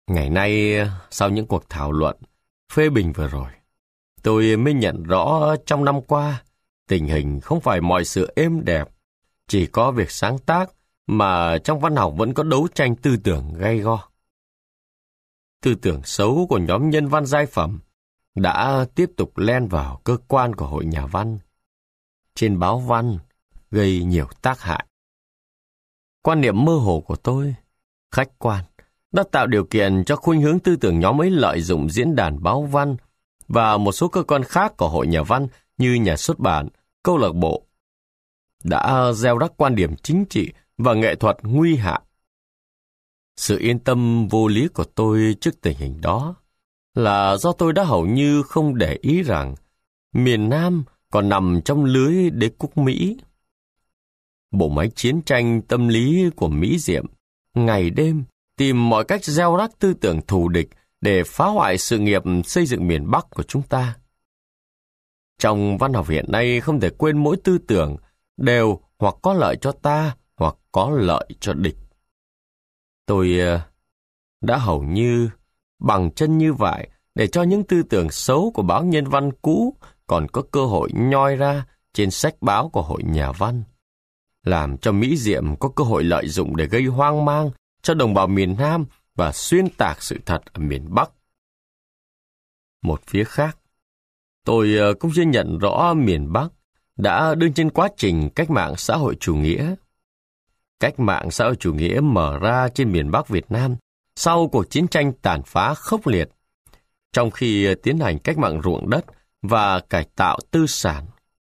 Ngày nay, sau những cuộc thảo luận, phê bình vừa rồi, tôi mới nhận rõ trong năm qua, tình hình không phải mọi sự êm đẹp, chỉ có việc sáng tác mà trong văn học vẫn có đấu tranh tư tưởng gay go. Tư tưởng xấu của nhóm nhân văn giai phẩm đã tiếp tục len vào cơ quan của hội nhà văn, trên báo văn, gây nhiều tác hại. Quan niệm mơ hồ của tôi, khách quan, đã tạo điều kiện cho khuynh hướng tư tưởng nhóm ấy lợi dụng diễn đàn báo văn và một số cơ quan khác của hội nhà văn như nhà xuất bản, câu lạc bộ, đã gieo rắc quan điểm chính trị và nghệ thuật nguy hại. Sự yên tâm vô lý của tôi trước tình hình đó là do tôi đã hầu như không để ý rằng miền Nam còn nằm trong lưới đế quốc Mỹ. Bộ máy chiến tranh tâm lý của Mỹ Diệm ngày đêm tìm mọi cách gieo rắc tư tưởng thù địch để phá hoại sự nghiệp xây dựng miền Bắc của chúng ta. Trong văn học hiện nay không thể quên mỗi tư tưởng đều hoặc có lợi cho ta hoặc có lợi cho địch. Tôi đã hầu như bằng chân như vậy để cho những tư tưởng xấu của báo nhân văn cũ còn có cơ hội nhoi ra trên sách báo của hội nhà văn, làm cho Mỹ Diệm có cơ hội lợi dụng để gây hoang mang cho đồng bào miền Nam và xuyên tạc sự thật ở miền Bắc. Một phía khác, tôi cũng chưa nhận rõ miền Bắc đã đứng trên quá trình cách mạng xã hội chủ nghĩa. Cách mạng xã hội chủ nghĩa mở ra trên miền Bắc Việt Nam sau cuộc chiến tranh tàn phá khốc liệt, trong khi tiến hành cách mạng ruộng đất và cải tạo tư sản.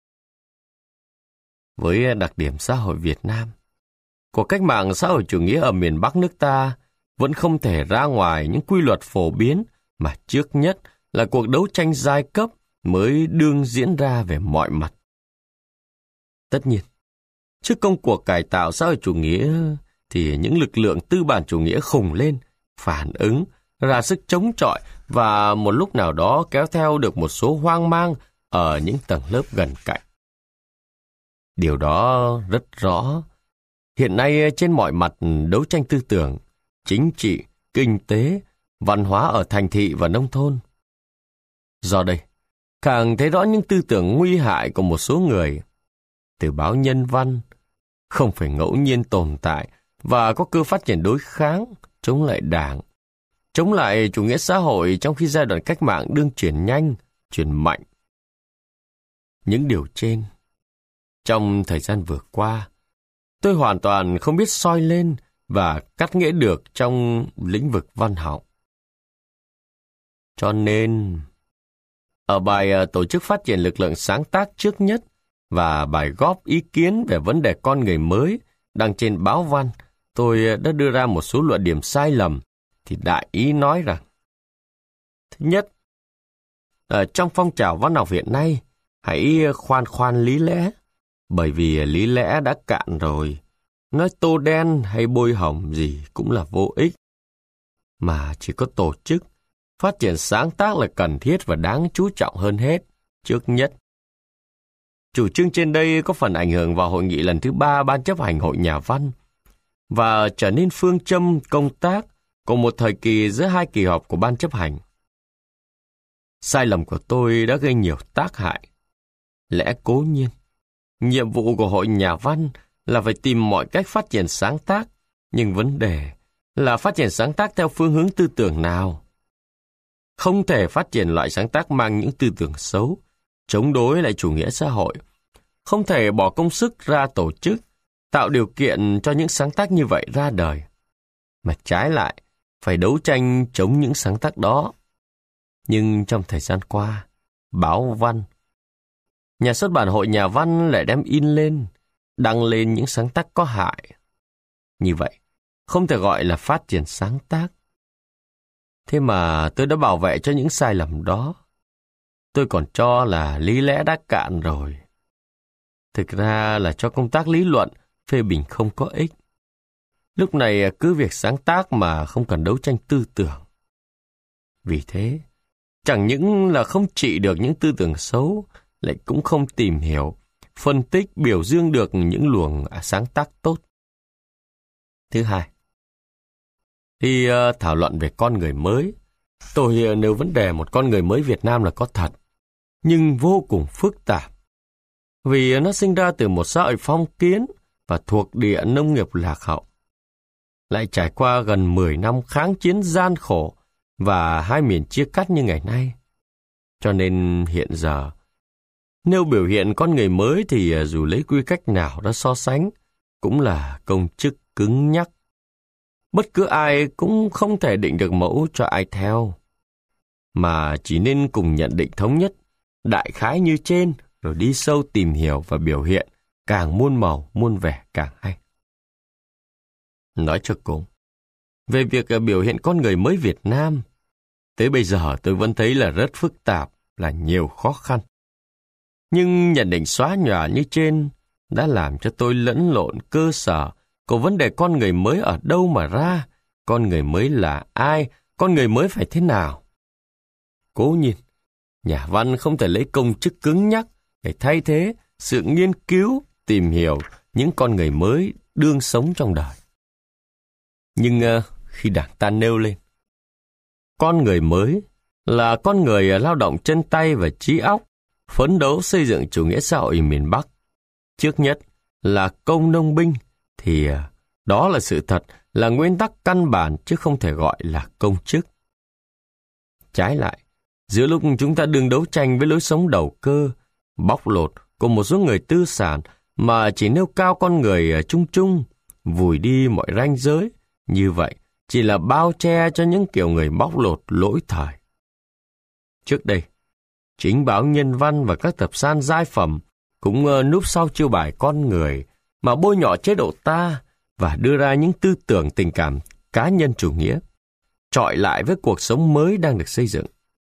Với đặc điểm xã hội Việt Nam, cuộc cách mạng xã hội chủ nghĩa ở miền Bắc nước ta vẫn không thể ra ngoài những quy luật phổ biến mà trước nhất là cuộc đấu tranh giai cấp mới đương diễn ra về mọi mặt. Tất nhiên, trước công cuộc cải tạo xã hội chủ nghĩa thì những lực lượng tư bản chủ nghĩa khùng lên, phản ứng, ra sức chống chọi và một lúc nào đó kéo theo được một số hoang mang ở những tầng lớp gần cạnh. Điều đó rất rõ. Hiện nay trên mọi mặt đấu tranh tư tưởng, chính trị, kinh tế, văn hóa ở thành thị và nông thôn. Do đây, càng thấy rõ những tư tưởng nguy hại của một số người. Từ báo nhân văn, không phải ngẫu nhiên tồn tại và có cơ phát triển đối kháng, chống lại Đảng, chống lại chủ nghĩa xã hội trong khi giai đoạn cách mạng đương chuyển nhanh, chuyển mạnh. Những điều trên, trong thời gian vừa qua, tôi hoàn toàn không biết soi lên và cắt nghĩa được trong lĩnh vực văn học. Cho nên, ở bài tổ chức phát triển lực lượng sáng tác trước nhất và bài góp ý kiến về vấn đề con người mới đăng trên báo văn, tôi đã đưa ra một số luận điểm sai lầm, thì đại ý nói rằng: thứ nhất, trong phong trào văn học hiện nay, hãy khoan khoan lý lẽ, bởi vì lý lẽ đã cạn rồi. Nói tô đen hay bôi hồng gì cũng là vô ích. Mà chỉ có tổ chức, phát triển sáng tác là cần thiết và đáng chú trọng hơn hết, trước nhất. Chủ trương trên đây có phần ảnh hưởng vào hội nghị lần thứ 3 Ban chấp hành Hội Nhà văn và trở nên phương châm công tác của một thời kỳ giữa hai kỳ họp của Ban chấp hành. Sai lầm của tôi đã gây nhiều tác hại. Lẽ cố nhiên, nhiệm vụ của Hội Nhà văn là phải tìm mọi cách phát triển sáng tác, nhưng vấn đề là phát triển sáng tác theo phương hướng tư tưởng nào. Không thể phát triển loại sáng tác mang những tư tưởng xấu, chống đối lại chủ nghĩa xã hội. Không thể bỏ công sức ra tổ chức, tạo điều kiện cho những sáng tác như vậy ra đời. Mà trái lại, phải đấu tranh chống những sáng tác đó. Nhưng trong thời gian qua, báo văn, nhà xuất bản Hội Nhà văn lại đem in lên, đăng lên những sáng tác có hại. Như vậy, không thể gọi là phát triển sáng tác. Thế mà tôi đã bảo vệ cho những sai lầm đó. Tôi còn cho là lý lẽ đã cạn rồi. Thực ra là cho công tác lý luận, phê bình không có ích. Lúc này cứ việc sáng tác mà không cần đấu tranh tư tưởng. Vì thế, chẳng những là không trị được những tư tưởng xấu, lại cũng không tìm hiểu, phân tích, biểu dương được những luồng sáng tác tốt. Thứ hai, Khi thảo luận về con người mới, tôi nêu vấn đề một con người mới Việt Nam là có thật, nhưng vô cùng phức tạp. Vì nó sinh ra từ một xã hội phong kiến và thuộc địa nông nghiệp lạc hậu. Lại trải qua gần 10 năm kháng chiến gian khổ và hai miền chia cắt như ngày nay. Cho nên hiện giờ, nếu biểu hiện con người mới thì dù lấy quy cách nào ra so sánh, cũng là công chức cứng nhắc. Bất cứ ai cũng không thể định được mẫu cho ai theo, mà chỉ nên cùng nhận định thống nhất, đại khái như trên, rồi đi sâu tìm hiểu và biểu hiện, càng muôn màu, muôn vẻ càng hay. Nói cho cùng, về việc biểu hiện con người mới Việt Nam, tới bây giờ tôi vẫn thấy là rất phức tạp, là nhiều khó khăn. Nhưng nhận định xóa nhòa như trên đã làm cho tôi lẫn lộn cơ sở của vấn đề con người mới ở đâu mà ra, con người mới là ai, con người mới phải thế nào. Cố nhiên, nhà văn không thể lấy công chức cứng nhắc để thay thế sự nghiên cứu, tìm hiểu những con người mới đương sống trong đời. Nhưng khi Đảng ta nêu lên, con người mới là con người lao động chân tay và trí óc, phấn đấu xây dựng chủ nghĩa xã hội miền Bắc. Trước nhất là công nông binh, thì đó là sự thật, là nguyên tắc căn bản chứ không thể gọi là công chức. Trái lại, giữa lúc chúng ta đương đấu tranh với lối sống đầu cơ, bóc lột của một số người tư sản mà chỉ nêu cao con người chung chung, vùi đi mọi ranh giới, như vậy chỉ là bao che cho những kiểu người bóc lột lỗi thời. Trước đây, chính báo Nhân văn và các tập san giai phẩm cũng núp sau chiêu bài con người mà bôi nhọ chế độ ta và đưa ra những tư tưởng tình cảm cá nhân chủ nghĩa, chọi lại với cuộc sống mới đang được xây dựng.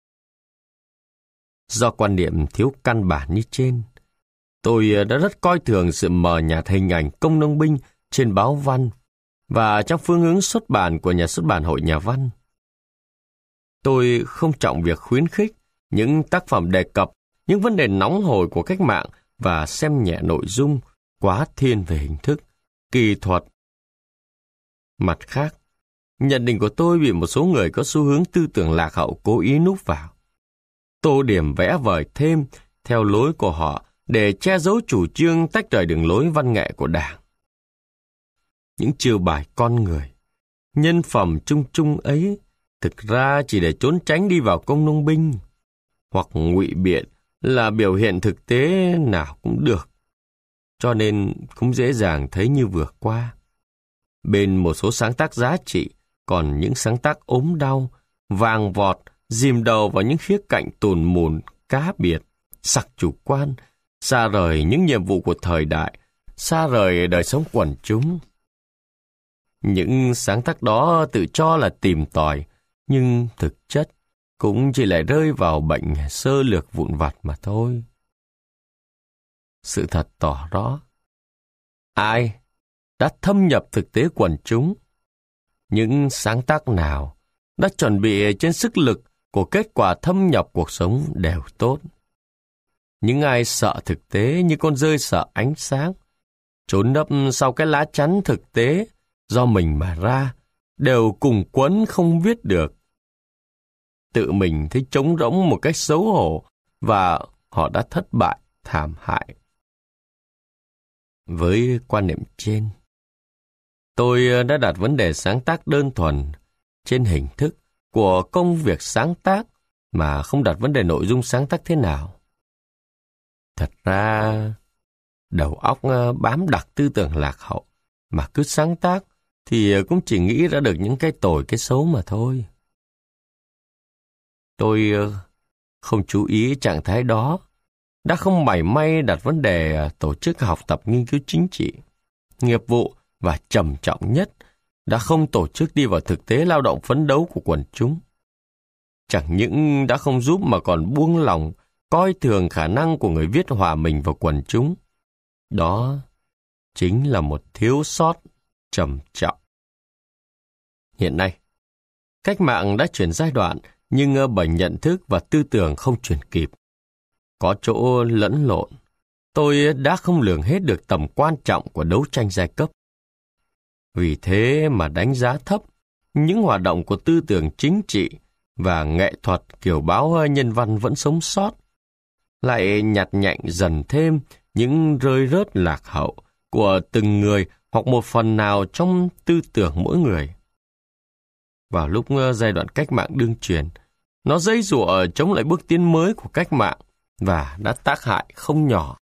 Do quan niệm thiếu căn bản như trên, tôi đã rất coi thường sự mờ nhạt hình ảnh công nông binh trên báo văn và trong phương hướng xuất bản của nhà xuất bản Hội Nhà văn. Tôi không trọng việc khuyến khích những tác phẩm đề cập những vấn đề nóng hổi của cách mạng và xem nhẹ nội dung quá thiên về hình thức, kỳ thuật. Mặt khác, nhận định của tôi bị một số người có xu hướng tư tưởng lạc hậu cố ý núp vào, tô điểm vẽ vời thêm theo lối của họ để che giấu chủ trương tách rời đường lối văn nghệ của Đảng. Những chiêu bài con người, nhân phẩm chung chung ấy thực ra chỉ để trốn tránh đi vào công nông binh, hoặc ngụy biện là biểu hiện thực tế nào cũng được, cho nên cũng dễ dàng thấy như vừa qua. Bên một số sáng tác giá trị, còn những sáng tác ốm đau, vàng vọt, dìm đầu vào những khía cạnh tùn mùn, cá biệt, sặc chủ quan, xa rời những nhiệm vụ của thời đại, xa rời đời sống quần chúng. Những sáng tác đó tự cho là tìm tòi, nhưng thực chất cũng chỉ lại rơi vào bệnh sơ lược vụn vặt mà thôi. Sự thật tỏ rõ, ai đã thâm nhập thực tế quần chúng, những sáng tác nào đã chuẩn bị trên sức lực của kết quả thâm nhập cuộc sống đều tốt. Những ai sợ thực tế như con dơi sợ ánh sáng, trốn nấp sau cái lá chắn thực tế do mình mà ra, đều cùng quẫn không viết được. Tự mình thấy trống rỗng một cách xấu hổ và họ đã thất bại thảm hại. Với quan niệm trên, tôi đã đặt vấn đề sáng tác đơn thuần trên hình thức của công việc sáng tác mà không đặt vấn đề nội dung sáng tác thế nào. Thật ra, đầu óc bám đặc tư tưởng lạc hậu mà cứ sáng tác thì cũng chỉ nghĩ ra được những cái tồi cái xấu mà thôi. Tôi không chú ý trạng thái đó, đã không mảy may đặt vấn đề tổ chức học tập nghiên cứu chính trị, nghiệp vụ và trầm trọng nhất, đã không tổ chức đi vào thực tế lao động phấn đấu của quần chúng. Chẳng những đã không giúp mà còn buông lòng, coi thường khả năng của người viết hòa mình vào quần chúng. Đó chính là một thiếu sót trầm trọng. Hiện nay, cách mạng đã chuyển giai đoạn, nhưng bởi nhận thức và tư tưởng không chuyển kịp. Có chỗ lẫn lộn, tôi đã không lường hết được tầm quan trọng của đấu tranh giai cấp. Vì thế mà đánh giá thấp những hoạt động của tư tưởng chính trị và nghệ thuật kiểu báo nhân văn vẫn sống sót, lại nhặt nhạnh dần thêm những rơi rớt lạc hậu của từng người hoặc một phần nào trong tư tưởng mỗi người. Vào lúc giai đoạn cách mạng đương truyền, nó giãy giụa chống lại bước tiến mới của cách mạng và đã tác hại không nhỏ.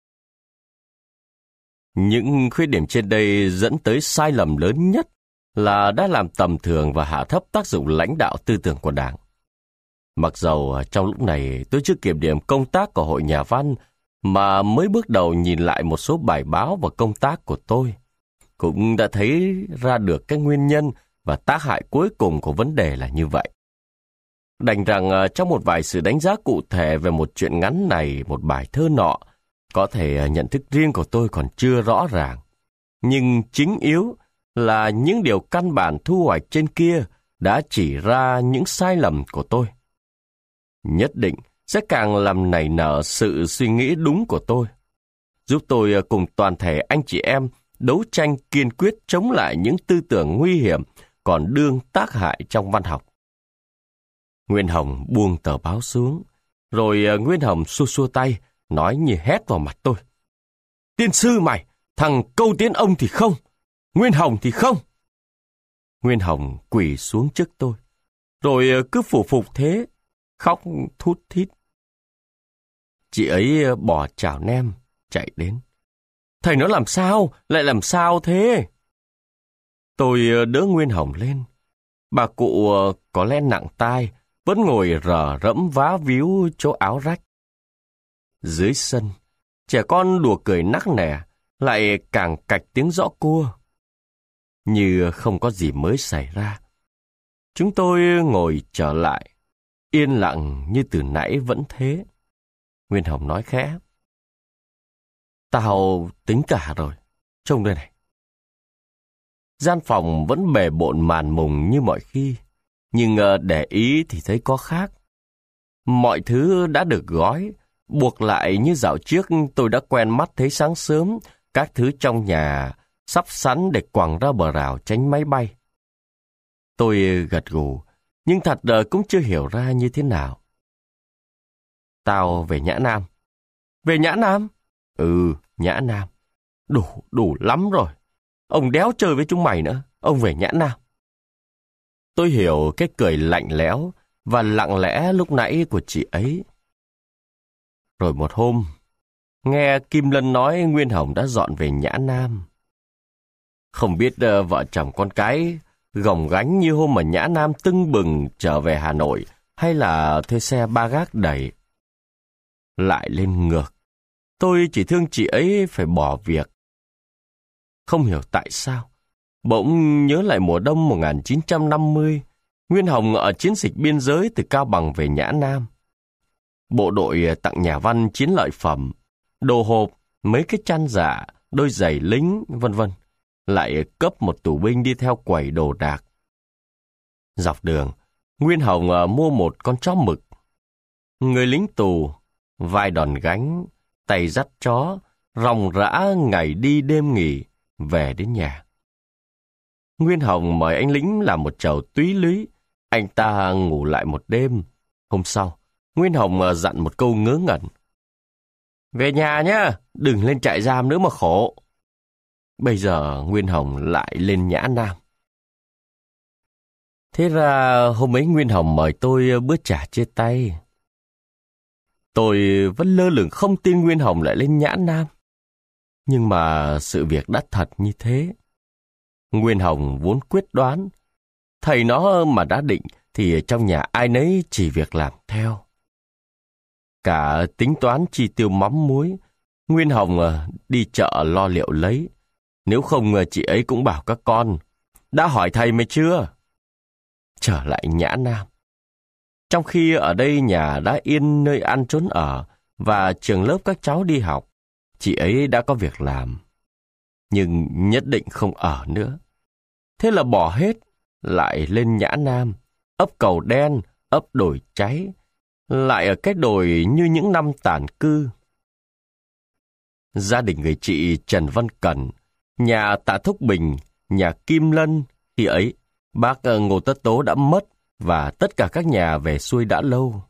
Những khuyết điểm trên đây dẫn tới sai lầm lớn nhất là đã làm tầm thường và hạ thấp tác dụng lãnh đạo tư tưởng của Đảng. Mặc dầu trong lúc này tôi chưa kiểm điểm công tác của Hội Nhà văn, mà mới bước đầu nhìn lại một số bài báo và công tác của tôi, cũng đã thấy ra được cái nguyên nhân và tác hại cuối cùng của vấn đề là như vậy. Đành rằng trong một vài sự đánh giá cụ thể về một chuyện ngắn này, một bài thơ nọ, có thể nhận thức riêng của tôi còn chưa rõ ràng. Nhưng chính yếu là những điều căn bản thu hoạch trên kia đã chỉ ra những sai lầm của tôi. Nhất định sẽ càng làm nảy nở sự suy nghĩ đúng của tôi, giúp tôi cùng toàn thể anh chị em đấu tranh kiên quyết chống lại những tư tưởng nguy hiểm còn đương tác hại trong văn học. Nguyên Hồng buông tờ báo xuống, rồi Nguyên Hồng xua xua tay, nói như hét vào mặt tôi. Tiên sư mày, thằng Câu Tiến ông thì không, Nguyên Hồng thì không. Nguyên Hồng quỳ xuống trước tôi, rồi cứ phủ phục thế, khóc thút thít. Chị ấy bỏ chảo nem, chạy đến. Thầy nó làm sao, lại làm sao thế? Tôi đỡ Nguyên Hồng lên. Bà cụ có lẽ nặng tai, vẫn ngồi rờ rẫm vá víu chỗ áo rách. Dưới sân, trẻ con đùa cười nắc nẻ, lại càng cạch tiếng giõ cua. Như không có gì mới xảy ra. Chúng tôi ngồi trở lại, yên lặng như từ nãy vẫn thế. Nguyên Hồng nói khẽ. Tao tính cả rồi, trông đây này. Gian phòng vẫn bề bộn màn mùng như mọi khi, nhưng để ý thì thấy có khác. Mọi thứ đã được gói, buộc lại như dạo trước tôi đã quen mắt thấy sáng sớm, các thứ trong nhà sắp sẵn để quẳng ra bờ rào tránh máy bay. Tôi gật gù, nhưng thật cũng chưa hiểu ra như thế nào. Tao về Nhã Nam. Về Nhã Nam? Ừ, Nhã Nam. Đủ lắm rồi. Ông đéo chơi với chúng mày nữa, ông về Nhã Nam. Tôi hiểu cái cười lạnh lẽo và lặng lẽ lúc nãy của chị ấy. Rồi một hôm, nghe Kim Lân nói Nguyên Hồng đã dọn về Nhã Nam. Không biết vợ chồng con cái gồng gánh như hôm mà Nhã Nam tưng bừng trở về Hà Nội, hay là thuê xe ba gác đẩy. Lại lên ngược. Tôi chỉ thương chị ấy phải bỏ việc. Không hiểu tại sao, bỗng nhớ lại mùa đông 1950, Nguyên Hồng ở chiến dịch biên giới từ Cao Bằng về Nhã Nam. Bộ đội tặng nhà văn chiến lợi phẩm, đồ hộp, mấy cái chăn dạ, đôi giày lính, vân vân. Lại cấp một tù binh đi theo quầy đồ đạc. Dọc đường, Nguyên Hồng mua một con chó mực. Người lính tù, vai đòn gánh, tay dắt chó, ròng rã ngày đi đêm nghỉ, về đến nhà. Nguyên Hồng mời anh lính làm một chầu túy lúy, anh ta ngủ lại một đêm. Hôm sau, Nguyên Hồng dặn một câu ngớ ngẩn. Về nhà nhá, đừng lên trại giam nữa mà khổ. Bây giờ Nguyên Hồng lại lên Nhã Nam. Thế ra hôm ấy Nguyên Hồng mời tôi bữa trà chia tay. Tôi vẫn lơ lửng không tin Nguyên Hồng lại lên Nhã Nam. Nhưng mà sự việc đã thật như thế. Nguyên Hồng vốn quyết đoán. Thầy nó mà đã định thì trong nhà ai nấy chỉ việc làm theo. Cả tính toán chi tiêu mắm muối, Nguyên Hồng đi chợ lo liệu lấy. Nếu không chị ấy cũng bảo các con, đã hỏi thầy mày chưa? Trở lại Nhã Nam. Trong khi ở đây nhà đã yên nơi ăn trốn ở và trường lớp các cháu đi học, chị ấy đã có việc làm. Nhưng nhất định không ở nữa. Thế là bỏ hết, lại lên Nhã Nam, ấp Cầu Đen, ấp Đồi Cháy, lại ở cái đồi như những năm tản cư. Gia đình người chị Trần Văn Cẩn, nhà Tạ Thúc Bình, nhà Kim Lân khi ấy Bác Ngô Tất Tố đã mất và tất cả các nhà về xuôi đã lâu.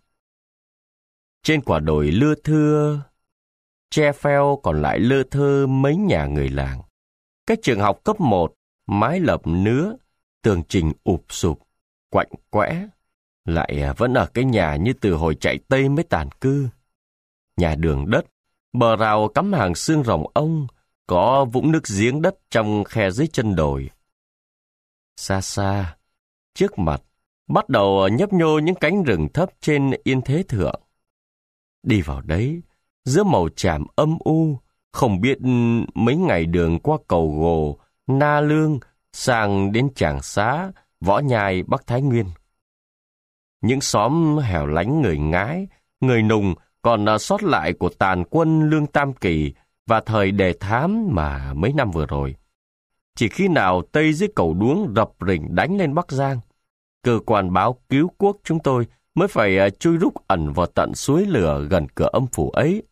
Trên quả đồi lưa thưa, tre pheo còn lại lơ thơ mấy nhà người làng. Cái trường học cấp 1, mái lợp nứa, tường trình ụp sụp, quạnh quẽ, lại vẫn ở cái nhà như từ hồi chạy Tây mới tàn cư. Nhà đường đất, bờ rào cắm hàng xương rồng ông, có vũng nước giếng đất trong khe dưới chân đồi. Xa xa, trước mặt, bắt đầu nhấp nhô những cánh rừng thấp trên Yên Thế Thượng. Đi vào đấy, giữa màu tràm âm u, không biết mấy ngày đường qua Cầu Gồ, Na Lương, sang đến Tràng Xá, Võ Nhai, Bắc Thái Nguyên. Những xóm hẻo lánh người Ngái, người Nùng còn sót lại của tàn quân Lương Tam Kỳ và thời Đề Thám mà mấy năm vừa rồi. Chỉ khi nào Tây dưới Cầu Đuống rập rình đánh lên Bắc Giang, cơ quan báo cứu quốc chúng tôi mới phải chui rúc ẩn vào tận suối lửa gần cửa âm phủ ấy.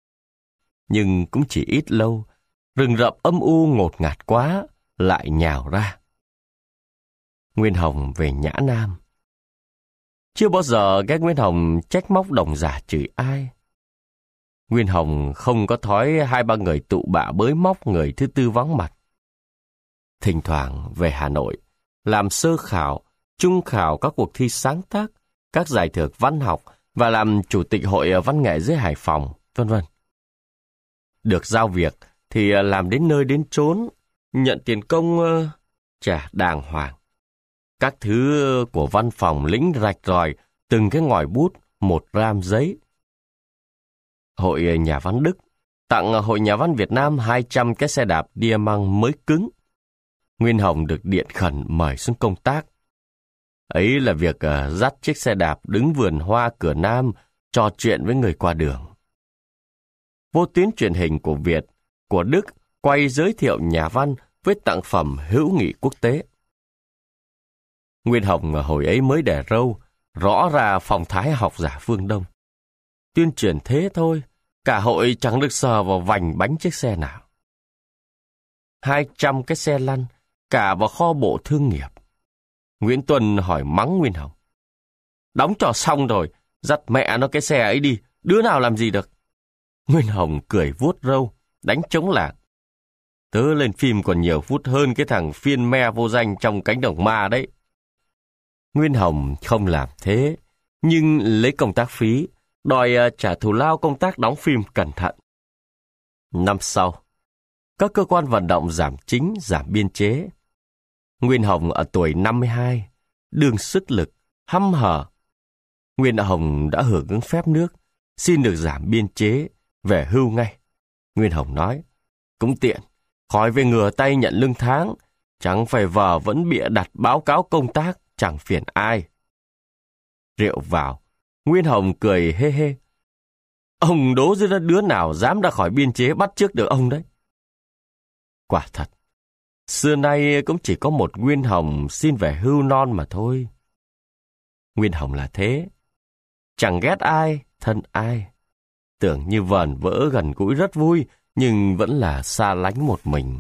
Nhưng cũng chỉ ít lâu, rừng rậm âm u ngột ngạt quá, lại nhào ra. Nguyên Hồng về Nhã Nam. Chưa bao giờ ghét Nguyên Hồng trách móc đồng giả chửi ai. Nguyên Hồng không có thói 2-3 người tụ bạ bới móc người thứ tư vắng mặt. Thỉnh thoảng về Hà Nội, làm sơ khảo, trung khảo các cuộc thi sáng tác, các giải thưởng văn học và làm chủ tịch hội văn nghệ dưới Hải Phòng, vân vân. Được giao việc thì làm đến nơi đến chốn, nhận tiền công trả đàng hoàng. Các thứ của văn phòng lĩnh rạch ròi, từng cái ngòi bút, 1 gram giấy. Hội Nhà văn Đức tặng Hội Nhà văn Việt Nam 200 cái xe đạp Diamant mới cứng. Nguyên Hồng được điện khẩn mời xuống công tác. Ấy là việc dắt chiếc xe đạp đứng vườn hoa cửa Nam, trò chuyện với người qua đường. Vô tuyến truyền hình của Việt, của Đức quay giới thiệu nhà văn với tặng phẩm hữu nghị quốc tế. Nguyên Hồng hồi ấy mới đẻ râu, rõ ra phong thái học giả phương Đông. Tuyên truyền thế thôi, cả hội chẳng được sờ vào vành bánh chiếc xe nào. 200 cái xe lăn, cả vào kho bộ thương nghiệp. Nguyễn Tuân hỏi mắng Nguyên Hồng: đóng trò xong rồi, dắt mẹ nó cái xe ấy đi, đứa nào làm gì được. Nguyên Hồng cười vuốt râu, đánh trống lảng: tớ lên phim còn nhiều phút hơn cái thằng phiên me vô danh trong Cánh Đồng Ma đấy. Nguyên Hồng không làm thế, nhưng lấy công tác phí, đòi trả thù lao công tác đóng phim cẩn thận. Năm sau, các cơ quan vận động giảm chính, giảm biên chế. Nguyên Hồng ở tuổi 52, đương sức lực, hăm hở. Nguyên Hồng đã hưởng ứng phép nước, xin được giảm biên chế, về hưu ngay. Nguyên Hồng nói: cũng tiện, khỏi về ngửa tay nhận lương tháng, chẳng phải vờ vẫn bịa đặt báo cáo công tác, chẳng phiền ai. Rượu vào, Nguyên Hồng cười hê hê: ông đố dưới đứa nào dám ra khỏi biên chế bắt chước được ông đấy. Quả thật, xưa nay cũng chỉ có một Nguyên Hồng xin về hưu non mà thôi. Nguyên Hồng là thế, chẳng ghét ai, thân ai. Tưởng như vờn vỡ gần gũi rất vui, nhưng vẫn là xa lánh một mình.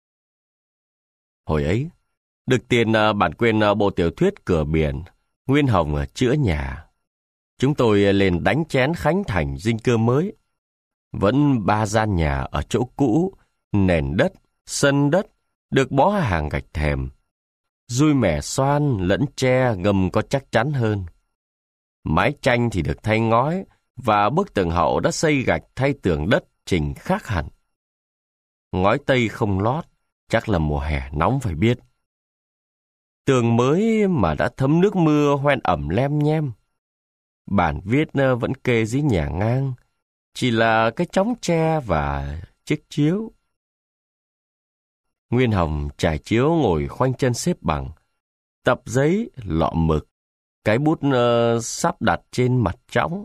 Hồi ấy, được tiền bản quyền bộ tiểu thuyết Cửa Biển, Nguyên Hồng chữa nhà. Chúng tôi lên đánh chén khánh thành dinh cư mới. Vẫn 3 gian nhà ở chỗ cũ, nền đất, sân đất, được bó hàng gạch thềm. Dui mẻ xoan lẫn tre ngầm có chắc chắn hơn. Mái tranh thì được thay ngói, và bức tường hậu đã xây gạch thay tường đất chỉnh khác hẳn. Ngói tây không lót, chắc là mùa hè nóng phải biết. Tường mới mà đã thấm nước mưa hoen ẩm lem nhem. Bản viết vẫn kê dưới nhà ngang, chỉ là cái chóng tre và chiếc chiếu. Nguyên Hồng trải chiếu ngồi khoanh chân xếp bằng, tập giấy, lọ mực, cái bút sắp đặt trên mặt trõng.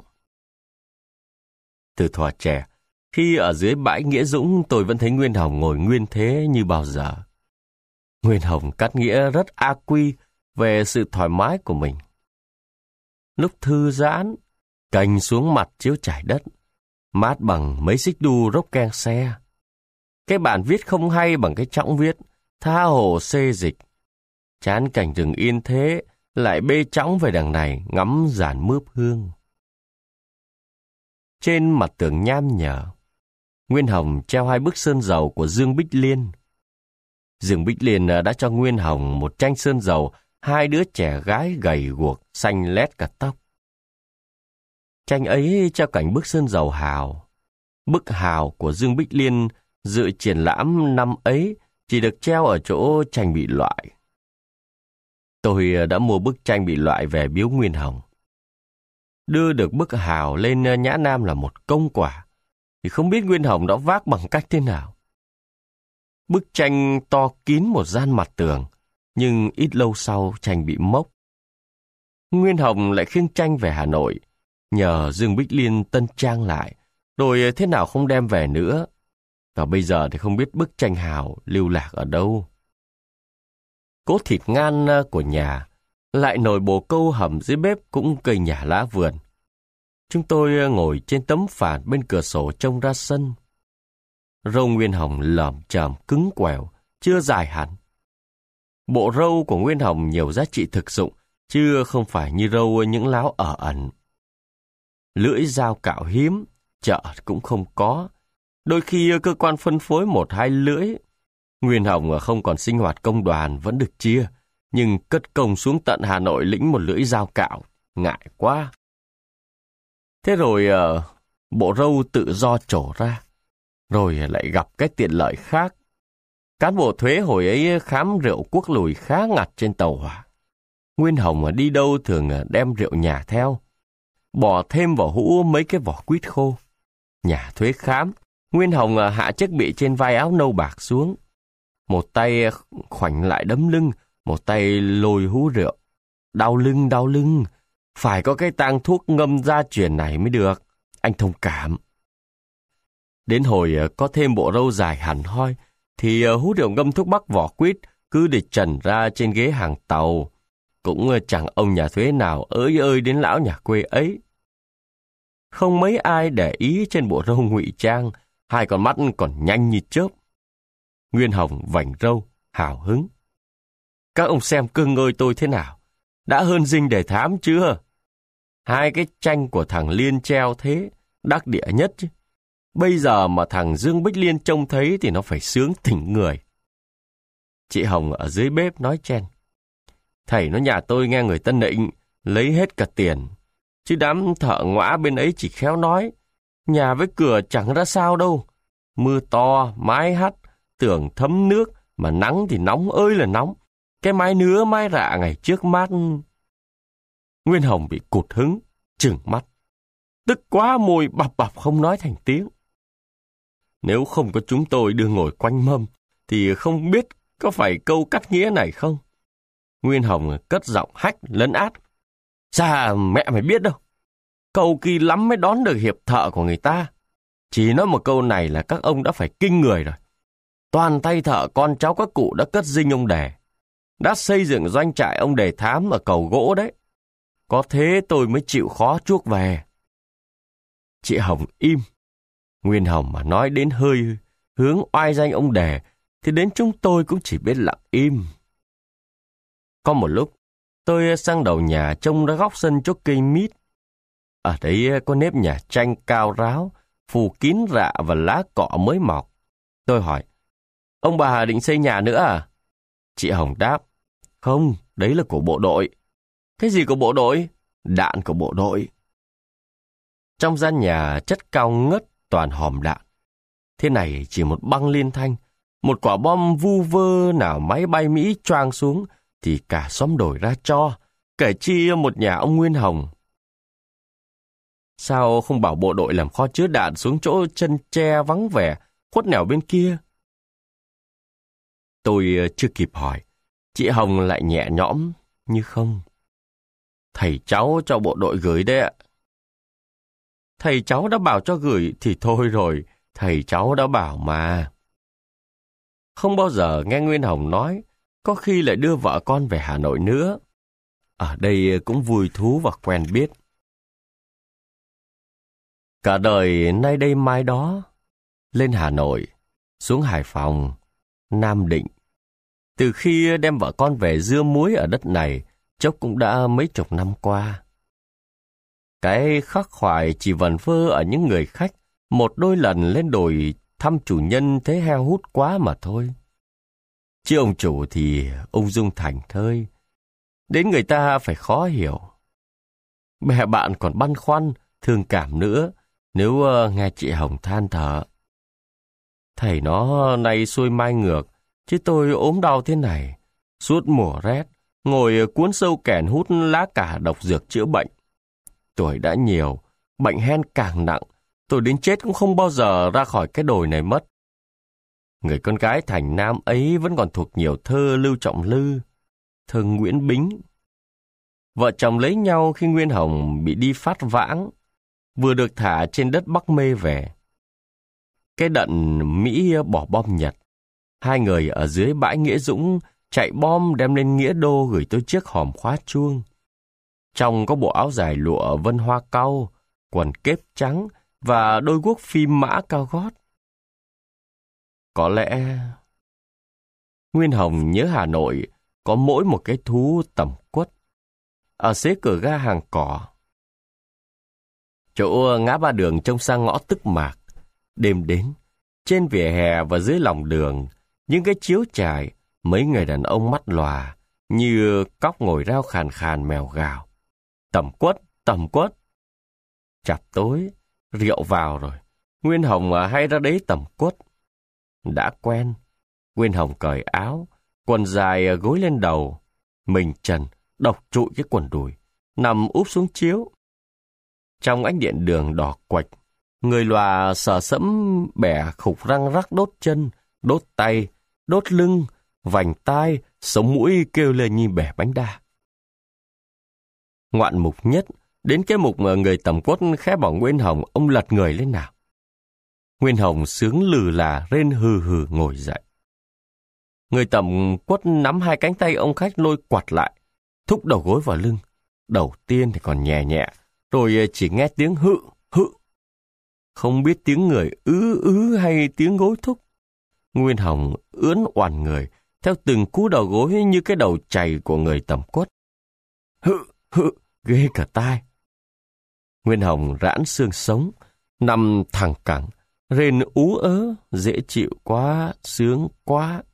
Từ thuở trẻ, khi ở dưới bãi Nghĩa Dũng, tôi vẫn thấy Nguyên Hồng ngồi nguyên thế như bao giờ. Nguyên Hồng cắt nghĩa rất a quy về sự thoải mái của mình. Lúc thư giãn, cành xuống mặt chiếu trải đất, mát bằng mấy xích đu rốc keng xe. Cái bản viết không hay bằng cái chõng viết, tha hồ xê dịch. Chán cảnh rừng yên thế, lại bê chõng về đằng này ngắm giàn mướp hương. Trên mặt tường nham nhở, Nguyên Hồng treo 2 bức sơn dầu của Dương Bích Liên. Dương Bích Liên đã cho Nguyên Hồng một tranh sơn dầu 2 đứa trẻ gái gầy guộc, xanh lét cả tóc. Tranh ấy treo cảnh bức sơn dầu hào. Bức hào của Dương Bích Liên dự triển lãm năm ấy chỉ được treo ở chỗ tranh bị loại. Tôi đã mua bức tranh bị loại về biếu Nguyên Hồng. Đưa được bức hào lên Nhã Nam là một công quả, thì không biết Nguyên Hồng đã vác bằng cách thế nào. Bức tranh to kín một gian mặt tường, nhưng ít lâu sau tranh bị mốc. Nguyên Hồng lại khiêng tranh về Hà Nội, nhờ Dương Bích Liên tân trang lại, rồi thế nào không đem về nữa. Và bây giờ thì không biết bức tranh hào lưu lạc ở đâu. Cỗ thịt ngan của nhà, lại nồi bồ câu hầm dưới bếp cũng cây nhà lá vườn. Chúng tôi ngồi trên tấm phản bên cửa sổ trông ra sân. Râu Nguyên Hồng lởm chởm cứng quẻo, chưa dài hẳn. Bộ râu của Nguyên Hồng nhiều giá trị thực dụng, chứ không phải như râu những láo ở ẩn. Lưỡi dao cạo hiếm, chợ cũng không có. Đôi khi cơ quan phân phối 1-2 lưỡi. Nguyên Hồng không còn sinh hoạt công đoàn vẫn được chia, nhưng cất công xuống tận Hà Nội lĩnh một lưỡi dao cạo, ngại quá. Thế rồi bộ râu tự do trổ ra, rồi lại gặp cái tiện lợi khác. Cán bộ thuế hồi ấy khám rượu quốc lùi khá ngặt trên tàu hỏa. Nguyên Hồng đi đâu thường đem rượu nhà theo, bỏ thêm vào hũ mấy cái vỏ quýt khô. Nhà thuế khám, Nguyên Hồng hạ chiếc bị trên vai áo nâu bạc xuống. Một tay khoảnh lại đấm lưng, một tay lôi hũ rượu. Đau lưng, phải có cái tang thuốc ngâm gia truyền này mới được, anh thông cảm. Đến hồi có thêm bộ râu dài hẳn hoi, thì hũ rượu ngâm thuốc bắc vỏ quýt cứ để trần ra trên ghế hàng tàu. Cũng chẳng ông nhà thuế nào ơi đến lão nhà quê ấy. Không mấy ai để ý trên bộ râu ngụy trang, 2 con mắt còn nhanh như chớp. Nguyên Hồng vành râu, hào hứng. Các ông xem cơ ngơi tôi thế nào, đã hơn Dinh Đề Thám chưa? 2 cái tranh của thằng Liên treo thế, đắc địa nhất chứ. Bây giờ mà thằng Dương Bích Liên trông thấy thì nó phải sướng tỉnh người. Chị Hồng ở dưới bếp nói chen. Thầy nó nhà tôi nghe người ta nịnh, lấy hết cả tiền. Chứ đám thợ ngõa bên ấy chỉ khéo nói, nhà với cửa chẳng ra sao đâu. Mưa to, mái hắt, tường thấm nước, mà nắng thì nóng ơi là nóng. Cái mái nứa mái rạ ngày trước mát. Nguyên Hồng bị cụt hứng, trừng mắt. Tức quá môi bập không nói thành tiếng. Nếu không có chúng tôi đưa ngồi quanh mâm, thì không biết có phải câu cắt nghĩa này không? Nguyên Hồng cất giọng hách lấn át. Sao mẹ mày biết đâu. Câu kỳ lắm mới đón được hiệp thợ của người ta. Chỉ nói một câu này là các ông đã phải kinh người rồi. Toàn tay thợ con cháu các cụ đã cất dinh ông Đề. Đã xây dựng doanh trại ông Đề Thám ở cầu gỗ đấy. Có thế tôi mới chịu khó chuốc về. Chị Hồng im. Nguyên Hồng mà nói đến hơi hướng oai danh ông Đề, thì đến chúng tôi cũng chỉ biết lặng im. Có một lúc, tôi sang đầu nhà trông ra góc sân chỗ cây mít. Ở đấy có nếp nhà tranh cao ráo, phủ kín rạ và lá cọ mới mọc. Tôi hỏi, ông bà định xây nhà nữa à? Chị Hồng đáp, không, đấy là của bộ đội. Cái gì của bộ đội? Đạn của bộ đội. Trong gian nhà chất cao ngất toàn hòm đạn. Thế này chỉ một băng liên thanh, một quả bom vu vơ nào máy bay Mỹ choang xuống, thì cả xóm đổi ra cho, kể chi một nhà ông Nguyên Hồng. Sao không bảo bộ đội làm kho chứa đạn xuống chỗ chân tre vắng vẻ, khuất nẻo bên kia? Tôi chưa kịp hỏi, chị Hồng lại nhẹ nhõm như không. Thầy cháu cho bộ đội gửi đấy ạ. Thầy cháu đã bảo cho gửi thì thôi rồi, thầy cháu đã bảo mà. Không bao giờ nghe Nguyên Hồng nói, có khi lại đưa vợ con về Hà Nội nữa. Ở đây cũng vui thú và quen biết. Cả đời nay đây mai đó, lên Hà Nội, xuống Hải Phòng, Nam Định, Từ khi đem vợ con về dưa muối ở đất này, chốc cũng đã mấy chục năm qua. Cái khắc khoải chỉ vẩn vơ ở những người khách một đôi lần lên đồi thăm chủ nhân thấy heo hút quá mà thôi. Chứ ông chủ thì ung dung thảnh thơi, đến người ta phải khó hiểu. Bè bạn còn băn khoăn, thương cảm nữa nếu nghe chị Hồng than thở. Thầy nó nay xuôi mai ngược, chứ tôi ốm đau thế này. Suốt mùa rét, ngồi cuốn sâu kèn hút lá cà độc dược chữa bệnh. Tuổi đã nhiều, bệnh hen càng nặng, tôi đến chết cũng không bao giờ ra khỏi cái đồi này mất. Người con gái thành nam ấy vẫn còn thuộc nhiều thơ Lưu Trọng Lư, thơ Nguyễn Bính. Vợ chồng lấy nhau khi Nguyên Hồng bị đi phát vãng, vừa được thả trên đất Bắc Mê về. Cái đận Mỹ bỏ bom Nhật, hai người ở dưới bãi Nghĩa Dũng chạy bom đem lên Nghĩa Đô gửi tôi chiếc hòm khóa chuông. Trong có bộ áo dài lụa vân hoa cau, quần kép trắng và đôi guốc phim mã cao gót. Có lẽ Nguyên Hồng nhớ Hà Nội có mỗi một cái thú tẩm quất ở xế cửa ga Hàng Cỏ. Chỗ ngã ba đường trông sang ngõ Tức Mạc. Đêm đến, trên vỉa hè và dưới lòng đường, những cái chiếu trải, mấy người đàn ông mắt lòa như cóc ngồi rao khàn khàn mèo gào. Tẩm quất, tẩm quất. Chập tối, rượu vào rồi, Nguyên Hồng hay ra đấy tẩm quất. Đã quen, Nguyên Hồng cởi áo, quần dài gối lên đầu, mình trần, độc trụi cái quần đùi, nằm úp xuống chiếu. Trong ánh điện đường đỏ quạch, người lòa sờ sẫm bẻ khục răng rắc đốt chân, đốt tay, đốt lưng, vành tai, sống mũi kêu lên như bẻ bánh đa. Ngoạn mục nhất, đến cái mục người tẩm quất khẽ bảo Nguyên Hồng ông lật người lên nào. Nguyên Hồng sướng lừ là rên hừ hừ ngồi dậy. Người tẩm quất nắm hai cánh tay ông khách lôi quạt lại, thúc đầu gối vào lưng. Đầu tiên thì còn nhẹ nhẹ, rồi chỉ nghe tiếng hự, hự. Không biết tiếng người ứ hay tiếng gối thúc. Nguyên Hồng ướn oằn người, theo từng cú đầu gối như cái đầu chày của người tẩm quất. Hự, hự, ghê cả tai. Nguyên Hồng rãn xương sống, nằm thẳng cẳng, rên ú ớ, dễ chịu quá, sướng quá.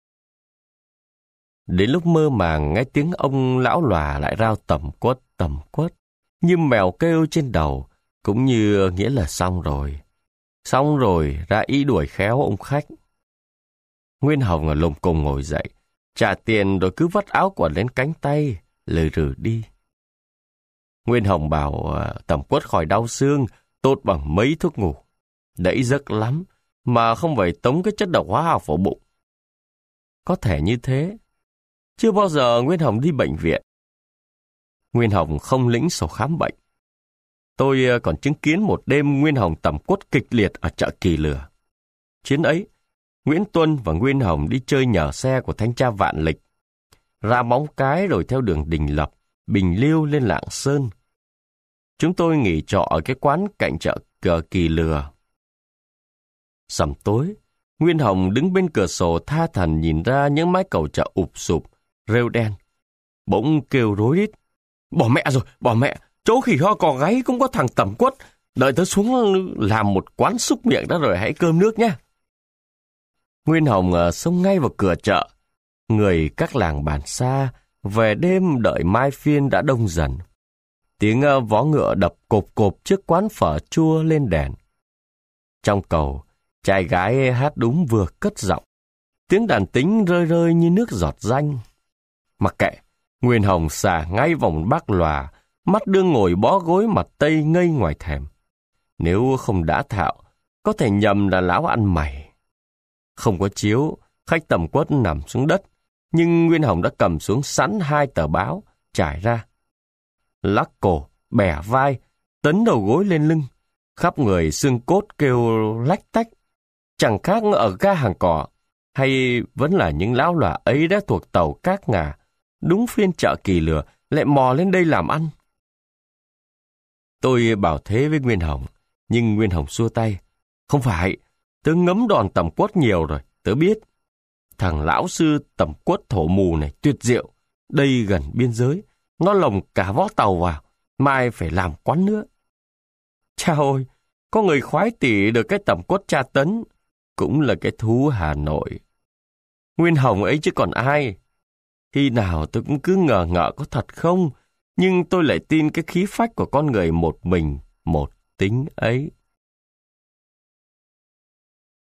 Đến lúc mơ màng nghe tiếng ông lão lòa lại rao tẩm quất, như mèo kêu trên đầu, cũng như nghĩa là xong rồi, ra ý đuổi khéo ông khách. Nguyên Hồng lùng cùng ngồi dậy, trả tiền rồi cứ vắt áo quần lên cánh tay, lừ rừ đi. Nguyên Hồng bảo tẩm quất khỏi đau xương, tốt bằng mấy thuốc ngủ. Đẫy giấc lắm, mà không phải tống cái chất độc hóa học vào bụng. Có thể như thế. Chưa bao giờ Nguyên Hồng đi bệnh viện. Nguyên Hồng không lĩnh sổ khám bệnh. Tôi còn chứng kiến một đêm Nguyên Hồng tẩm quất kịch liệt ở chợ Kỳ Lừa. Chuyến ấy, Nguyễn Tuân và Nguyên Hồng đi chơi nhờ xe của thanh tra Vạn Lịch, ra Móng Cái rồi theo đường Đình Lập, Bình Liêu lên Lạng Sơn. Chúng tôi nghỉ trọ ở cái quán cạnh chợ Kỳ Lừa. Sầm tối, Nguyên Hồng đứng bên cửa sổ tha thẩn nhìn ra những mái cầu chợ ụp sụp, rêu đen. Bỗng kêu rối rít. Bỏ mẹ, chỗ khỉ ho cò gáy cũng có thằng tẩm quất. Đợi tớ xuống làm một quán xúc miệng đó rồi hãy cơm nước nhé. Nguyên Hồng xông ngay vào cửa chợ. Người các làng bản xa, về đêm đợi mai phiên đã đông dần. Tiếng vó ngựa đập cộp cộp trước quán phở chua lên đèn. Trong cầu, trai gái hát đúng vừa cất giọng. Tiếng đàn tính rơi rơi như nước giọt ranh. Mặc kệ, Nguyên Hồng xà ngay vòng bác lòa, mắt đương ngồi bó gối mặt tây ngây ngoài thềm. Nếu không đã thạo, có thể nhầm là lão ăn mày. Không có chiếu, khách tẩm quất nằm xuống đất, nhưng Nguyên Hồng đã cầm xuống sẵn 2 tờ báo, trải ra. Lắc cổ, bẻ vai, tấn đầu gối lên lưng, khắp người xương cốt kêu lách tách. Chẳng khác ở ga Hàng Cỏ, hay vẫn là những lão lòa ấy đã thuộc tàu Các Ngà, đúng phiên chợ Kỳ Lừa, lại mò lên đây làm ăn. Tôi bảo thế với Nguyên Hồng, nhưng Nguyên Hồng xua tay. Không phải, tớ ngấm đòn tẩm quất nhiều rồi, tớ biết. thằng lão sư tẩm quất thổ mù này tuyệt diệu. Đây gần biên giới, nó lồng cả vó tàu vào, mai phải làm quán nữa. Cha ơi, có người khoái tỉ được cái tẩm quất tra tấn, cũng là cái thú Hà Nội. Nguyên Hồng ấy chứ còn ai. Khi nào tôi cũng cứ ngờ ngợ có thật không, nhưng tôi lại tin cái khí phách của con người một mình, một tính ấy.